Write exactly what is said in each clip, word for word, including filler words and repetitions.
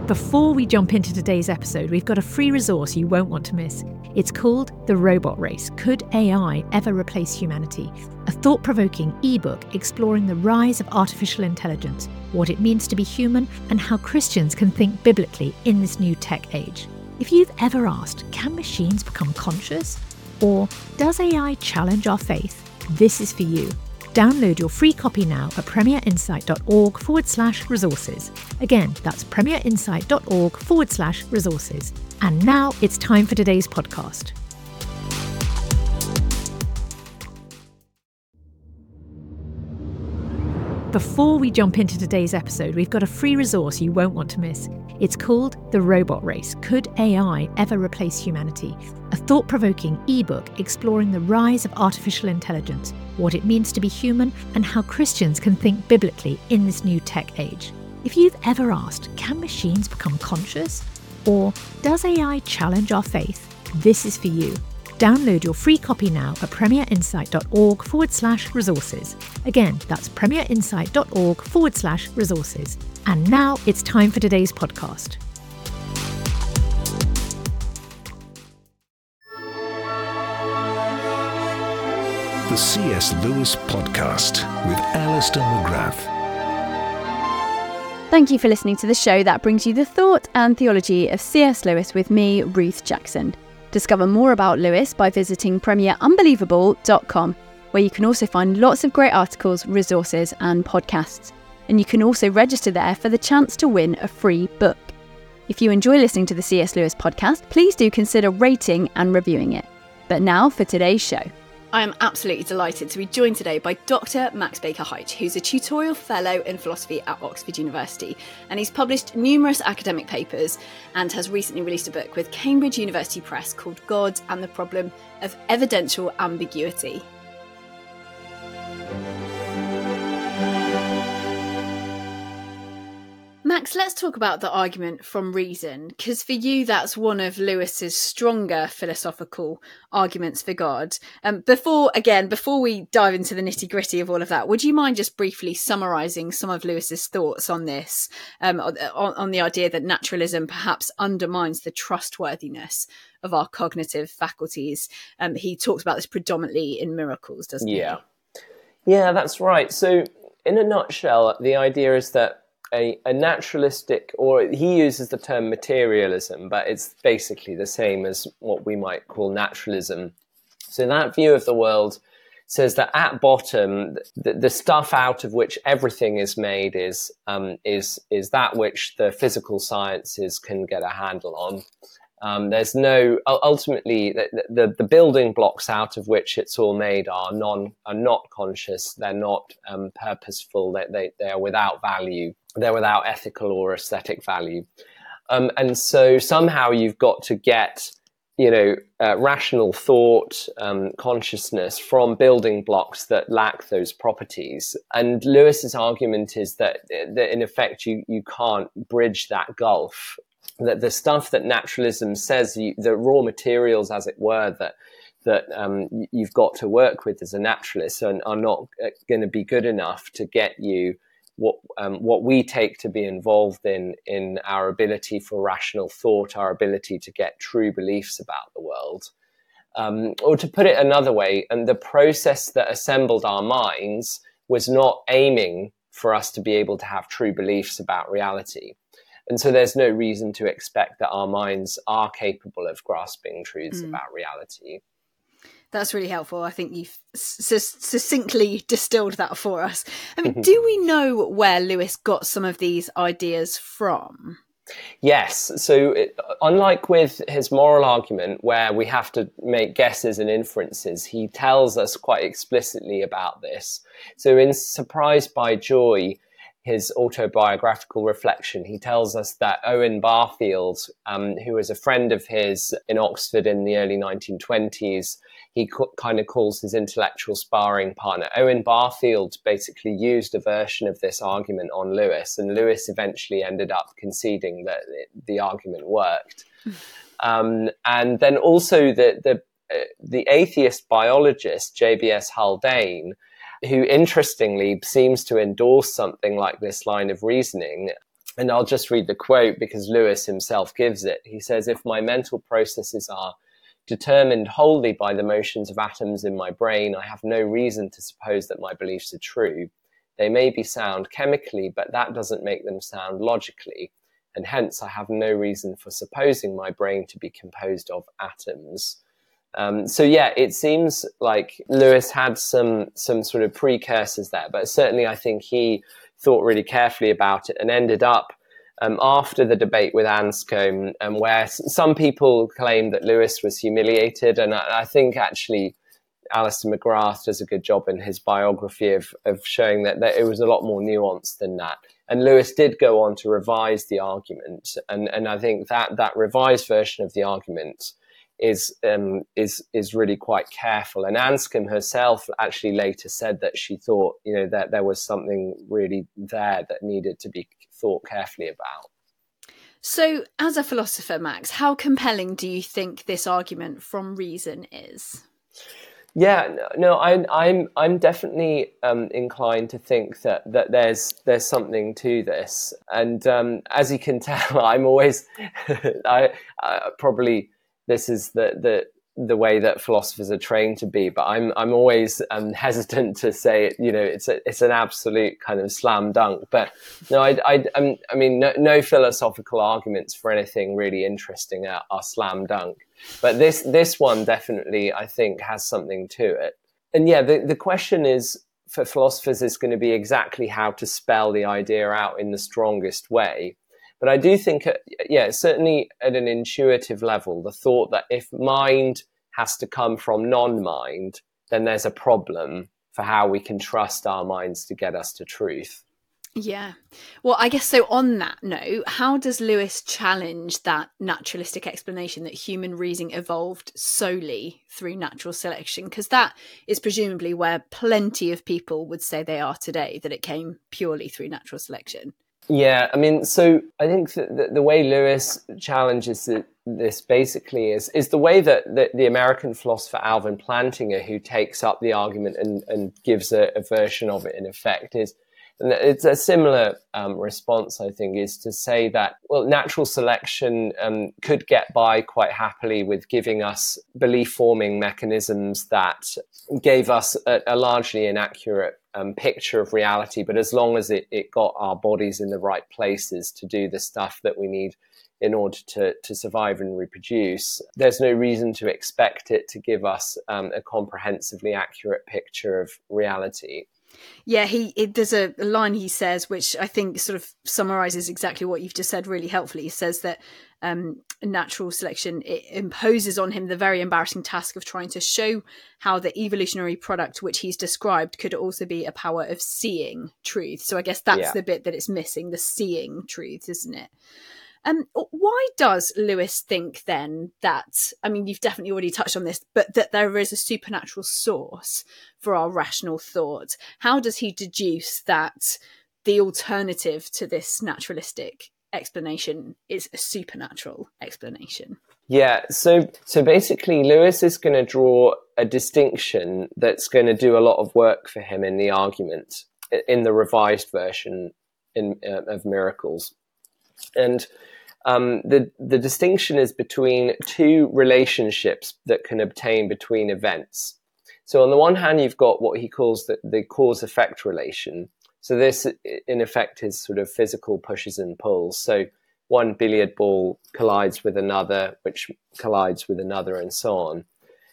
Before we jump into today's episode, we've got a free resource you won't want to miss. It's called The Robot Race: Could A I Ever Replace Humanity? A thought-provoking ebook exploring the rise of artificial intelligence, what it means to be human, and how Christians can think biblically in this new tech age. If you've ever asked, can machines become conscious? Or does A I challenge our faith? This is for you. Download your free copy now at premierinsight.org forward slash resources. Again, that's premierinsight.org forward slash resources. And now it's time for today's podcast. Before we jump into today's episode, we've got a free resource you won't want to miss. It's called The Robot Race: Could A I Ever Replace Humanity? A thought-provoking ebook exploring the rise of artificial intelligence, what it means to be human, and how Christians can think biblically in this new tech age. If you've ever asked, can machines become conscious? Or does A I challenge our faith? This is for you. Download your free copy now at premierinsight.org forward slash resources. Again, that's premierinsight.org forward slash resources. And now it's time for today's podcast. The C S Lewis Podcast with Alistair McGrath. Thank you for listening to the show that brings you the thought and theology of C S Lewis with me, Ruth Jackson. Discover more about Lewis by visiting premier unbelievable dot com, where you can also find lots of great articles, resources and podcasts. And you can also register there for the chance to win a free book. If you enjoy listening to the C S Lewis podcast, please do consider rating and reviewing it. But now for today's show. I am absolutely delighted to be joined today by Doctor Max Baker-Height, who's a tutorial fellow in philosophy at Oxford University, and he's published numerous academic papers and has recently released a book with Cambridge University Press called God and the Problem of Evidential Ambiguity. Max, let's talk about the argument from reason, because for you that's one of Lewis's stronger philosophical arguments for God. Um, before, again, before we dive into the nitty-gritty of all of that, would you mind just briefly summarising some of Lewis's thoughts on this, um, on, on the idea that naturalism perhaps undermines the trustworthiness of our cognitive faculties? Um, he talks about this predominantly in Miracles, doesn't he? Yeah, yeah, that's right. So in a nutshell, the idea is that A, a naturalistic, or he uses the term materialism, but it's basically the same as what we might call naturalism. So that view of the world says that at bottom, the, the stuff out of which everything is made is um, is is that which the physical sciences can get a handle on. Um, there's no ultimately the, the the building blocks out of which it's all made are non are not conscious. They're not um, purposeful. They, they they are without value. They're without ethical or aesthetic value. Um, and so somehow you've got to get, you know, uh, rational thought, um, consciousness from building blocks that lack those properties. And Lewis's argument is that, that in effect, you, you can't bridge that gulf, that the stuff that naturalism says, you, the raw materials, as it were, that that um, you've got to work with as a naturalist are, are not going to be good enough to get you what um, what we take to be involved in in our ability for rational thought, our ability to get true beliefs about the world. Um, or to put it another way, and the process that assembled our minds was not aiming for us to be able to have true beliefs about reality. And so there's no reason to expect that our minds are capable of grasping truths mm. about reality. That's really helpful. I think you've s- succinctly distilled that for us. I mean, do we know where Lewis got some of these ideas from? Yes. So it, unlike with his moral argument, where we have to make guesses and inferences, he tells us quite explicitly about this. So in Surprised by Joy, his autobiographical reflection, he tells us that Owen Barfield, um, who was a friend of his in Oxford in the early nineteen twenties, he co- kind of calls his intellectual sparring partner. Owen Barfield basically used a version of this argument on Lewis, and Lewis eventually ended up conceding that it, the argument worked. um, and then also the the, uh, the atheist biologist, J B S Haldane, who interestingly seems to endorse something like this line of reasoning, And I'll just read the quote because Lewis himself gives it. He says, "If my mental processes are determined wholly by the motions of atoms in my brain, I have no reason to suppose that my beliefs are true. They may be sound chemically, but that doesn't make them sound logically. And hence I have no reason for supposing my brain to be composed of atoms." Um, so yeah, it seems like Lewis had some some sort of precursors there, but certainly I think he thought really carefully about it and ended up um, after the debate with Anscombe, um, where s- some people claim that Lewis was humiliated, and I, I think actually Alistair McGrath does a good job in his biography of, of showing that, that it was a lot more nuanced than that. And Lewis did go on to revise the argument, and, and I think that that revised version of the argument is um, is is really quite careful. And Anscombe herself actually later said that she thought, you know, that there was something really there that needed to be thought carefully about. So, as a philosopher, Max, how compelling do you think this argument from reason is? Yeah, no, I, I'm I'm definitely um, inclined to think that that there's there's something to this, and um, as you can tell, I'm always I, I probably. This is the, the the way that philosophers are trained to be, but I'm I'm always um, hesitant to say it. You know, it's a, it's an absolute kind of slam dunk. But no, I I I'm, I mean, no, no philosophical arguments for anything really interesting are, are slam dunk. But this this one definitely, I think, has something to it. And yeah, the the question is for philosophers is going to be exactly how to spell the idea out in the strongest way. But I do think, yeah, certainly at an intuitive level, the thought that if mind has to come from non-mind, then there's a problem for how we can trust our minds to get us to truth. Yeah. Well, I guess so on that note, how does Lewis challenge that naturalistic explanation that human reasoning evolved solely through natural selection? Because that is presumably where plenty of people would say they are today, that it came purely through natural selection. Yeah, I mean, so I think that the, the way Lewis challenges it, this basically is is the way that, that the American philosopher Alvin Plantinga, who takes up the argument and, and gives a, a version of it in effect, is, and it's a similar um, response, I think, is to say that, well, natural selection um, could get by quite happily with giving us belief-forming mechanisms that gave us a, a largely inaccurate Um, picture of reality, but as long as it, it got our bodies in the right places to do the stuff that we need in order to, to survive and reproduce, there's no reason to expect it to give us um, a comprehensively accurate picture of reality. Yeah, he it, there's a, a line he says, which I think sort of summarizes exactly what you've just said really helpfully. He says that um, natural selection, it imposes on him the very embarrassing task of trying to show how the evolutionary product which he's described could also be a power of seeing truth. So I guess that's Yeah. the bit that it's missing, the seeing truth, isn't it? Um, why does Lewis think then that, I mean, you've definitely already touched on this, but that there is a supernatural source for our rational thought? How does he deduce that the alternative to this naturalistic explanation is a supernatural explanation? Yeah, so so basically Lewis is going to draw a distinction that's going to do a lot of work for him in the argument, in the revised version in, uh, of Miracles. And Um, the, the distinction is between two relationships that can obtain between events. So on the one hand, you've got what he calls the, the cause-effect relation. So this, in effect, is sort of physical pushes and pulls. So one billiard ball collides with another, which collides with another, and so on.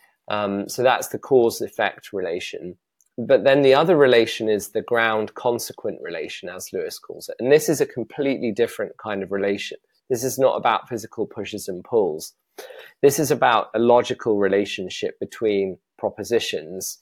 Um, so that's the cause-effect relation. But then the other relation is the ground-consequent relation, as Lewis calls it. And this is a completely different kind of relation. This is not about physical pushes and pulls. This is about a logical relationship between propositions.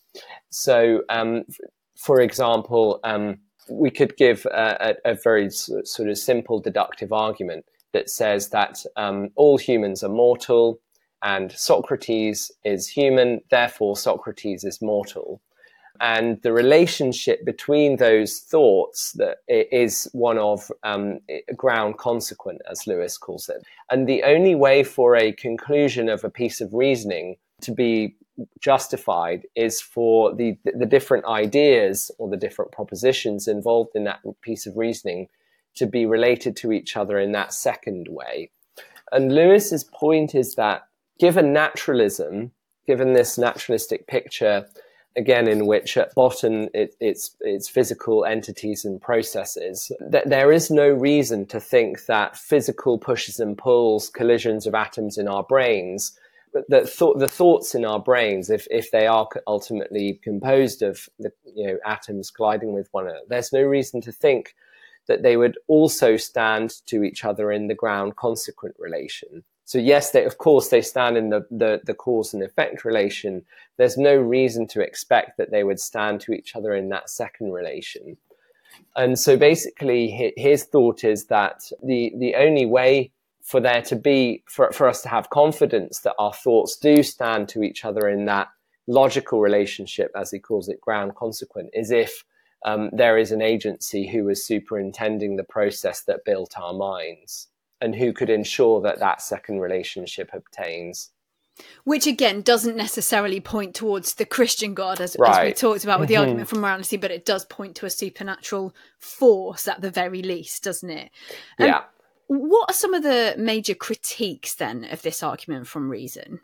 So, um, for example, um, we could give a, a, a very sort of simple deductive argument that says that um, all humans are mortal and Socrates is human, therefore Socrates is mortal. And the relationship between those thoughts that is one of um, ground consequent, as Lewis calls it. And the only way for a conclusion of a piece of reasoning to be justified is for the, the different ideas or the different propositions involved in that piece of reasoning to be related to each other in that second way. And Lewis's point is that given naturalism, given this naturalistic picture, again, in which at bottom it, it's, it's physical entities and processes, that there is no reason to think that physical pushes and pulls, collisions of atoms in our brains, that th- the thoughts in our brains, if, if they are ultimately composed of the, you know, atoms colliding with one another, there's no reason to think that they would also stand to each other in the ground consequent relation. So yes, they, of course, they stand in the, the, the cause and effect relation. There's no reason to expect that they would stand to each other in that second relation. And so basically his thought is that the, the only way for there to be, for, for us to have confidence that our thoughts do stand to each other in that logical relationship, as he calls it, ground consequent, is if um, there is an agency who is superintending the process that built our minds, and who could ensure that that second relationship obtains. Which, again, doesn't necessarily point towards the Christian God, as, right. as we talked about with mm-hmm. the argument from morality, but it does point to a supernatural force at the very least, doesn't it? Um, yeah. What are some of the major critiques, then, of this argument from reason?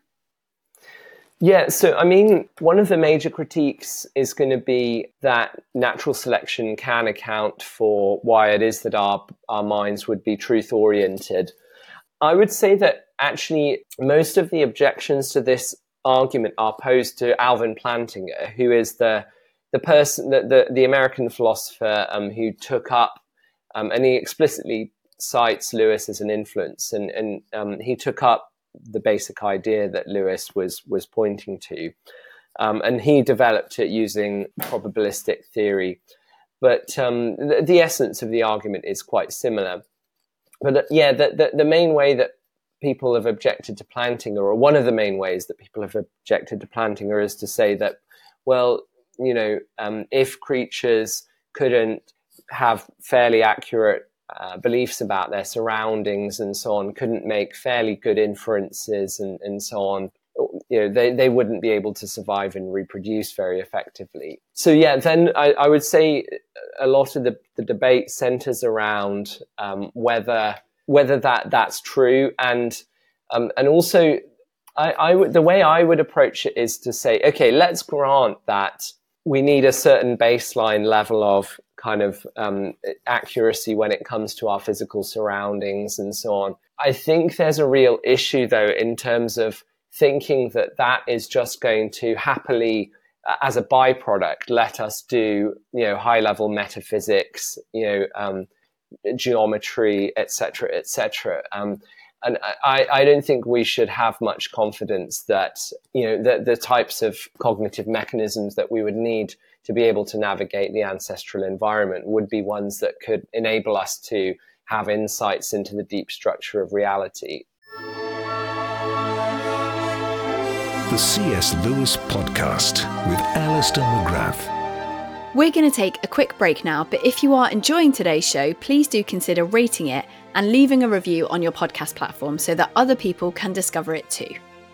Yeah, so I mean, one of the major critiques is going to be that natural selection can account for why it is that our our minds would be truth-oriented. I would say that actually most of the objections to this argument are posed to Alvin Plantinga, who is the the person, the the, the American philosopher um, who took up, um, and he explicitly cites Lewis as an influence, and and um, he took up the basic idea that Lewis was was pointing to, um, and he developed it using probabilistic theory. But um, the, the essence of the argument is quite similar. But uh, yeah, the, the the main way that people have objected to Plantinga, or one of the main ways that people have objected to Plantinga, is to say that, well, you know, um, if creatures couldn't have fairly accurate Uh, beliefs about their surroundings and so on, couldn't make fairly good inferences and, and so on, you know, they, they wouldn't be able to survive and reproduce very effectively. So yeah, then I, I would say a lot of the, the debate centers around um, whether whether that that's true, and um, and also I, I would the way I would approach it is to say, okay, let's grant that we need a certain baseline level of kind of um, accuracy when it comes to our physical surroundings and so on. I think there's a real issue, though, in terms of thinking that that is just going to happily, uh, as a byproduct, let us do, you know, high-level metaphysics, you know, um, geometry, et cetera, et cetera. Um, and I, I don't think we should have much confidence that, you know, the, the types of cognitive mechanisms that we would need to be able to navigate the ancestral environment would be ones that could enable us to have insights into the deep structure of reality. The C S Lewis Podcast with Alistair McGrath. We're going to take a quick break now, but if you are enjoying today's show, please do consider rating it and leaving a review on your podcast platform so that other people can discover it too.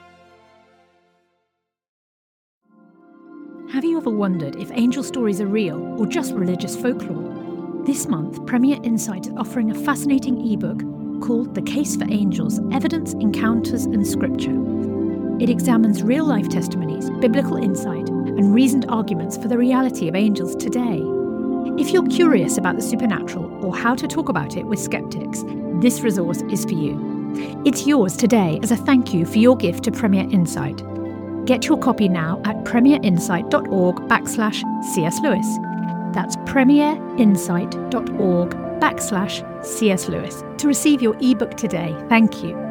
Have you ever wondered if angel stories are real or just religious folklore? This month, Premier Insight is offering a fascinating ebook called The Case for Angels: Evidence, Encounters and Scripture. It examines real-life testimonies, biblical insight, and reasoned arguments for the reality of angels today. If you're curious about the supernatural or how to talk about it with skeptics, this resource is for you. It's yours today as a thank you for your gift to Premier Insight. Get your copy now at premierinsight.org backslash C.S. Lewis. That's premierinsight.org backslash C.S. Lewis to receive your ebook today. Thank you.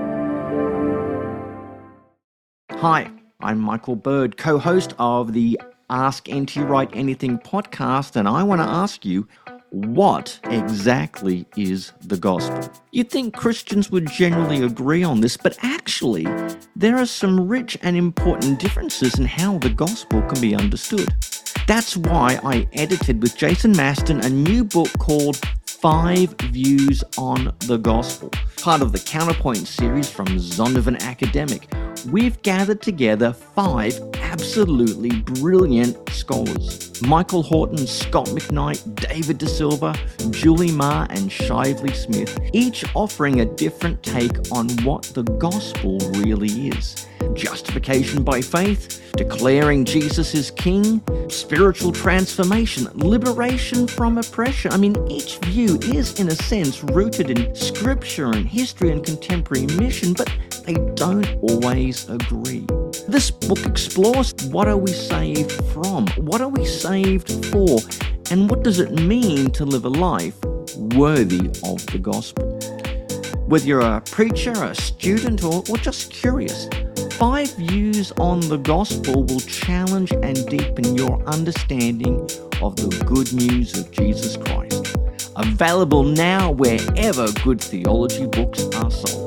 Hi, I'm Michael Bird, co-host of the Ask N T Write Anything podcast, and I want to ask you, what exactly is the gospel? You'd think Christians would generally agree on this, but actually, there are some rich and important differences in how the gospel can be understood. That's why I edited with Jason Maston a new book called Five Views on the Gospel. Part of the Counterpoint series from Zondervan Academic, we've gathered together five absolutely brilliant scholars. Michael Horton, Scott McKnight, David De Silva, Julie Marr, and Shively Smith, each offering a different take on what the gospel really is. Justification by faith, declaring Jesus is King, spiritual transformation, liberation from oppression. I mean, each view is, in a sense, rooted in scripture and history and contemporary mission, but they don't always agree. This book explores what are we saved from, what are we saved for, and what does it mean to live a life worthy of the gospel. Whether you're a preacher, a student, or, or just curious, five views on the gospel will challenge and deepen your understanding of the good news of Jesus Christ. Available now wherever good theology books are sold.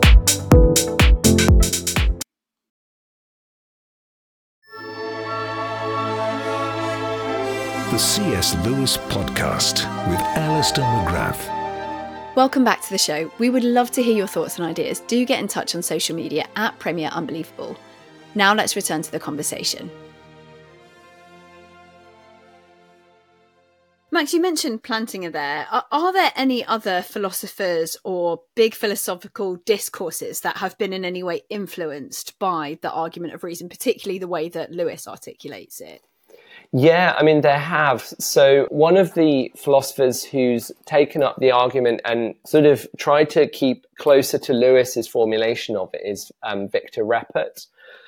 The C S Lewis Podcast with Alistair McGrath. Welcome back to the show. We would love to hear your thoughts and ideas. Do get in touch on social media at Premier Unbelievable. Now let's return to the conversation. Max, you mentioned Plantinga there. Are, are there any other philosophers or big philosophical discourses that have been in any way influenced by the argument of reason, particularly the way that Lewis articulates it? Yeah, I mean, there have. So one of the philosophers who's taken up the argument and sort of tried to keep closer to Lewis's formulation of it is um, Victor Reppert.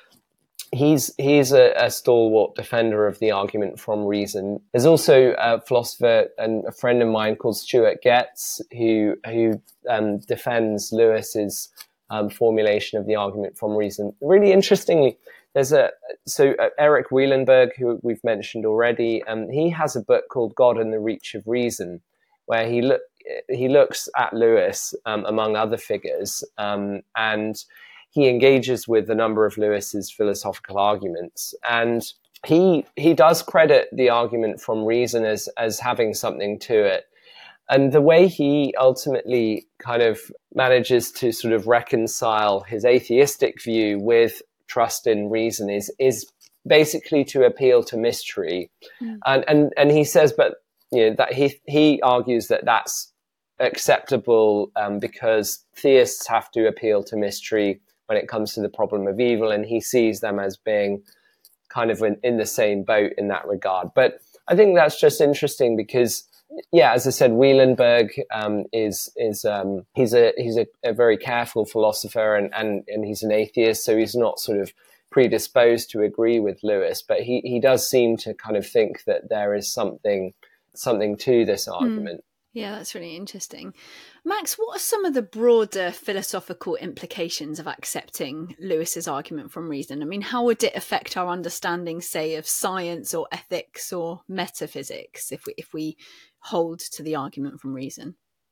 He's he's a, a stalwart defender of the argument from reason. There's also a philosopher and a friend of mine called Stuart Getz who who um, defends Lewis's um, formulation of the argument from reason. Really interestingly, there's a so uh, Eric Wielenberg, who we've mentioned already. Um, he has a book called God and the Reach of Reason, where he look he looks at Lewis um, among other figures, um, and he engages with a number of Lewis's philosophical arguments, and he he does credit the argument from reason as as having something to it. And the way he ultimately kind of manages to sort of reconcile his atheistic view with trust in reason is is basically to appeal to mystery, mm. and and and he says, but you know that he he argues that that's acceptable um, because theists have to appeal to mystery when it comes to the problem of evil, and he sees them as being kind of in, in the same boat in that regard. But I think that's just interesting because, yeah, as I said, Wielenberg um, is is um, he's a he's a, a very careful philosopher, and, and and he's an atheist, so he's not sort of predisposed to agree with Lewis, but he he does seem to kind of think that there is something something to this argument. Mm. Yeah, that's really interesting. Max, what are some of the broader philosophical implications of accepting Lewis's argument from reason? I mean, how would it affect our understanding, say, of science or ethics or metaphysics if we if we hold to the argument from reason?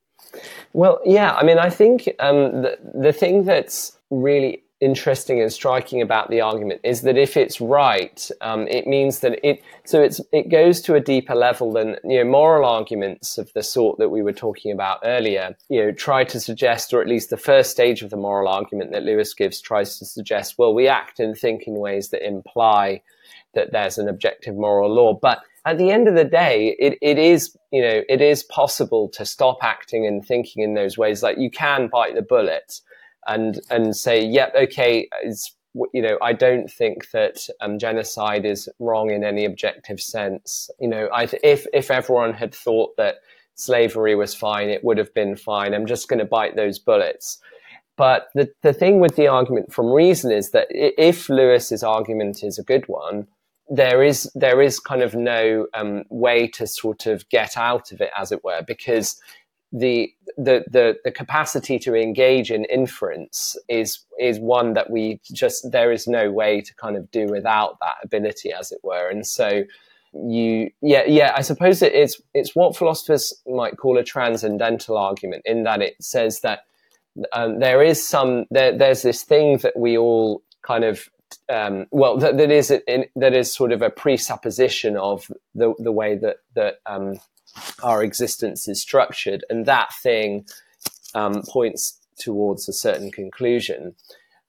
Well, yeah, I mean, I think um, the, the thing that's really interesting and striking about the argument is that if it's right, um, it means that it so it's it goes to a deeper level than, you know, moral arguments of the sort that we were talking about earlier, you know, try to suggest, or at least the first stage of the moral argument that Lewis gives tries to suggest, well, we act and think in ways that imply that there's an objective moral law. But at the end of the day, it, it is, you know, it is possible to stop acting and thinking in those ways. Like, you can bite the bullet and and say, yep, yeah, okay, it's, you know, I don't think that um, genocide is wrong in any objective sense. You know, I th- if if everyone had thought that slavery was fine, it would have been fine. I'm just going to bite those bullets. But the, the thing with the argument from reason is that if Lewis's argument is a good one, there is there is kind of no um, way to sort of get out of it, as it were, because the the the the capacity to engage in inference is is one that we just there is no way to kind of do without that ability, as it were. And so you yeah yeah I suppose it is it's what philosophers might call a transcendental argument, in that it says that um, there is some there, there's this thing that we all kind of um, well that, that is in, that is sort of a presupposition of the the way that that um, our existence is structured, and that thing um, points towards a certain conclusion.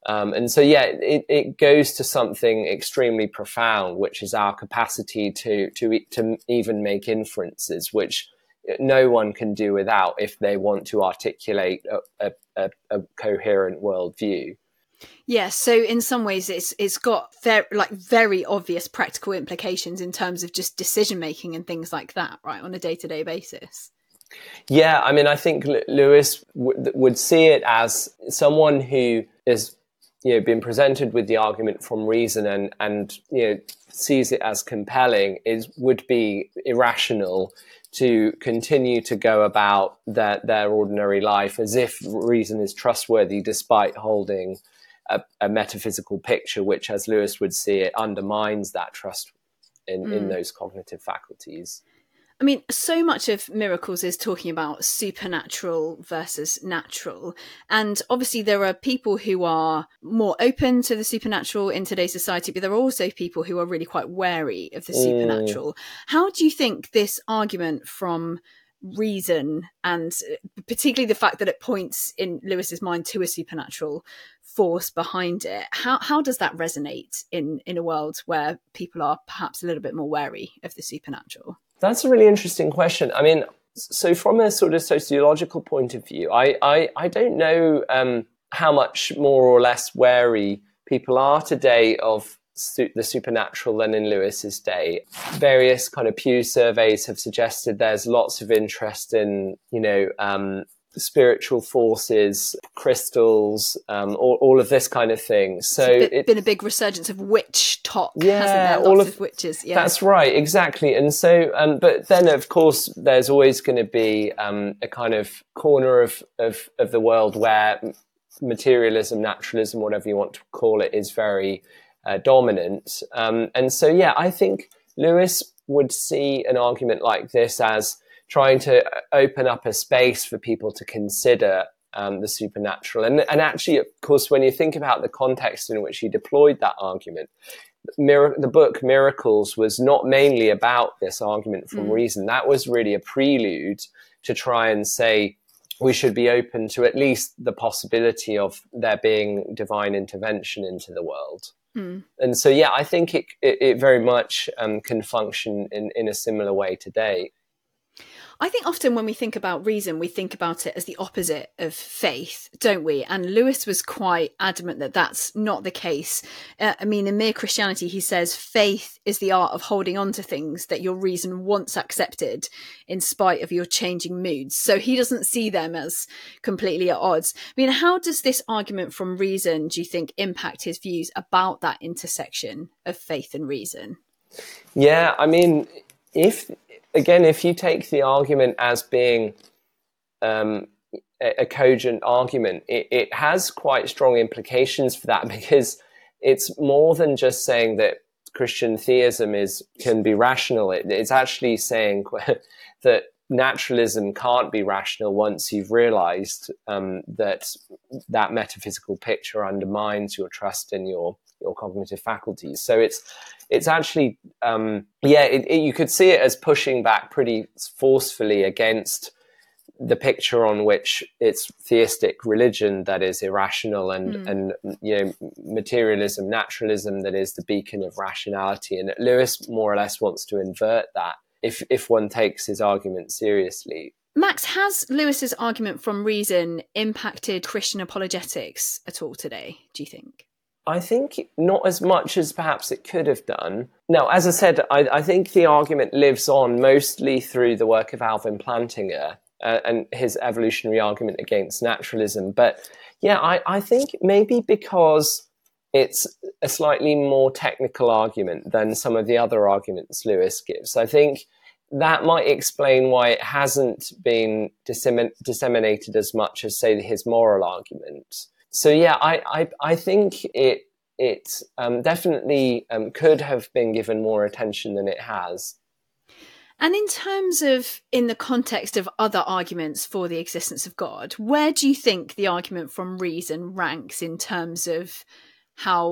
Um, and so, yeah, it, it goes to something extremely profound, which is our capacity to to to even make inferences, which no one can do without if they want to articulate a, a, a coherent worldview. Yes, so in some ways it's it's got very like very obvious practical implications in terms of just decision making and things like that, right, on a day-to-day basis. Yeah, I mean, I think Lewis w- would see it as someone who is, you know, been presented with the argument from reason and and you know sees it as compelling is would be irrational to continue to go about their their ordinary life as if reason is trustworthy, despite holding a, a metaphysical picture, which, as Lewis would see it, undermines that trust in, mm. in those cognitive faculties. I mean, so much of miracles is talking about supernatural versus natural. And obviously there are people who are more open to the supernatural in today's society, but there are also people who are really quite wary of the supernatural. Mm. How do you think this argument from reason, and particularly the fact that it points in Lewis's mind to a supernatural force behind it, how how does that resonate in, in a world where people are perhaps a little bit more wary of the supernatural? That's a really interesting question. I mean, so from a sort of sociological point of view, I, I, I don't know um, how much more or less wary people are today of su- the supernatural than in Lewis's day. Various kind of Pew surveys have suggested there's lots of interest in, you know, um, spiritual forces, crystals, um, all, all of this kind of thing. So it's it's been a big resurgence of witch talk, yeah, hasn't there? Lots all of, of witches. Yeah, that's right, exactly. And so, um, but then of course, there's always going to be um, a kind of corner of, of of the world where materialism, naturalism, whatever you want to call it, is very uh, dominant. Um, and so, yeah, I think Lewis would see an argument like this as trying to open up a space for people to consider um, the supernatural. And, and actually, of course, when you think about the context in which he deployed that argument, Mir- the book Miracles was not mainly about this argument from mm. reason. That was really a prelude to try and say we should be open to at least the possibility of there being divine intervention into the world. Mm. And so, yeah, I think it, it, it very much um, can function in, in a similar way today. I think often when we think about reason, we think about it as the opposite of faith, don't we? And Lewis was quite adamant that that's not the case. Uh, I mean, in Mere Christianity, he says faith is the art of holding on to things that your reason once accepted in spite of your changing moods. So he doesn't see them as completely at odds. I mean, how does this argument from reason, do you think, impact his views about that intersection of faith and reason? Yeah, I mean, if... Again, if you take the argument as being um, a, a cogent argument, it, it has quite strong implications for that, because it's more than just saying that Christian theism is can be rational. It, it's actually saying that naturalism can't be rational once you've realized um, that that metaphysical picture undermines your trust in your your cognitive faculties. So it's it's actually um, yeah it, it, you could see it as pushing back pretty forcefully against the picture on which it's theistic religion that is irrational and mm. and you know materialism, naturalism that is the beacon of rationality. And Lewis more or less wants to invert that if if one takes his argument seriously. Max, has Lewis's argument from reason impacted Christian apologetics at all today, do you think? I think not as much as perhaps it could have done. Now, as I said, I, I think the argument lives on mostly through the work of Alvin Plantinga uh, and his evolutionary argument against naturalism. But yeah, I, I think maybe because it's a slightly more technical argument than some of the other arguments Lewis gives, I think that might explain why it hasn't been dissemin- disseminated as much as, say, his moral argument. So yeah, I, I I think it it um, definitely um, could have been given more attention than it has. And in terms of, in the context of other arguments for the existence of God, where do you think the argument from reason ranks in terms of how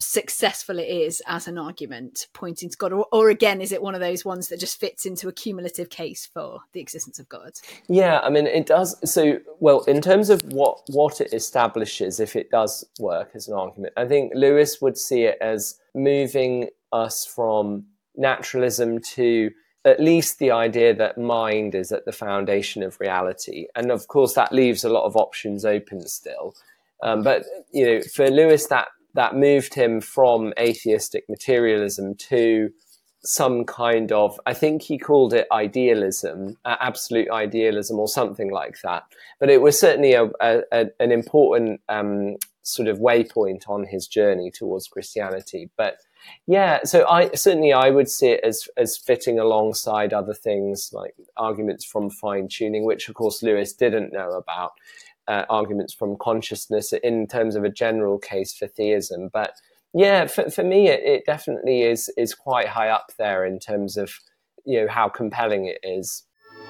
successful it is as an argument pointing to God? Or, or again, is it one of those ones that just fits into a cumulative case for the existence of God? Yeah, I mean, it does. So, well, in terms of what, what it establishes, if it does work as an argument, I think Lewis would see it as moving us from naturalism to at least the idea that mind is at the foundation of reality. And of course, that leaves a lot of options open still. Um, but, you know, for Lewis, that, that moved him from atheistic materialism to some kind of, I think he called it idealism, uh, absolute idealism or something like that. But it was certainly a, a, a, an important um, sort of waypoint on his journey towards Christianity. But yeah, so I certainly I would see it as as fitting alongside other things like arguments from fine tuning, which of course Lewis didn't know about, uh, arguments from consciousness in terms of a general case for theism. But yeah, for, for me, it, it definitely is is quite high up there in terms of, you know, how compelling it is.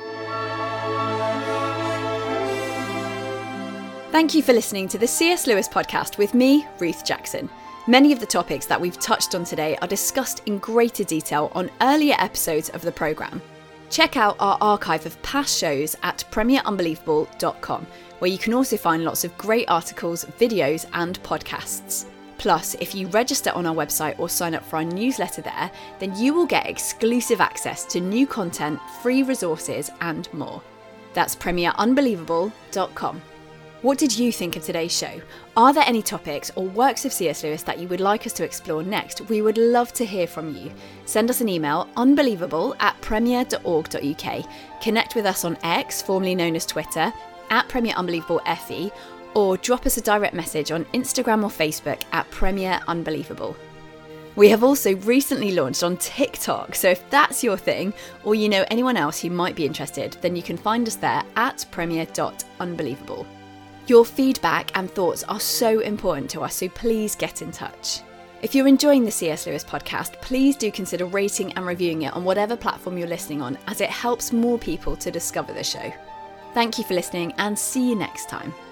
Thank you for listening to the C S Lewis podcast with me, Ruth Jackson. Many of the topics that we've touched on today are discussed in greater detail on earlier episodes of the programme. Check out our archive of past shows at premier unbelievable dot com, where you can also find lots of great articles, videos and podcasts. Plus, if you register on our website or sign up for our newsletter there, then you will get exclusive access to new content, free resources and more. That's premier unbelievable dot com. What did you think of today's show? Are there any topics or works of C S Lewis that you would like us to explore next? We would love to hear from you. Send us an email, unbelievable at premier dot org dot U K. Connect with us on X, formerly known as Twitter, at Premier Unbelievable F E, or drop us a direct message on Instagram or Facebook at Premier Unbelievable. We have also recently launched on TikTok, so if that's your thing, or you know anyone else who might be interested, then you can find us there at premier dot unbelievable. Your feedback and thoughts are so important to us, so please get in touch. If you're enjoying the C S Lewis podcast, please do consider rating and reviewing it on whatever platform you're listening on, as it helps more people to discover the show. Thank you for listening and see you next time.